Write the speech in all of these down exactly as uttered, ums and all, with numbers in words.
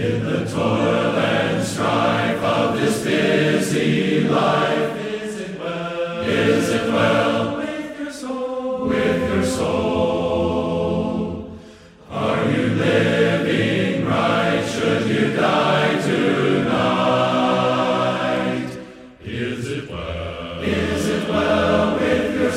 In the toil and strife of this busy life, is it well? Is it well with your soul? With your soul? Are you living right? Should you die tonight? Is it well? Is it well with your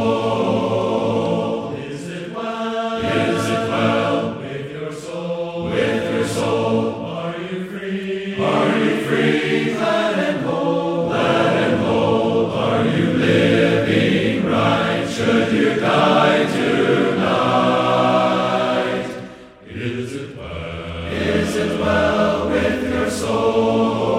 soul? Is it well? Is it well with your soul? With your soul? Are you free? Are you free? Glad and whole? Glad and whole? Are you living right? Should you die tonight? Is it well? Is it well with your soul?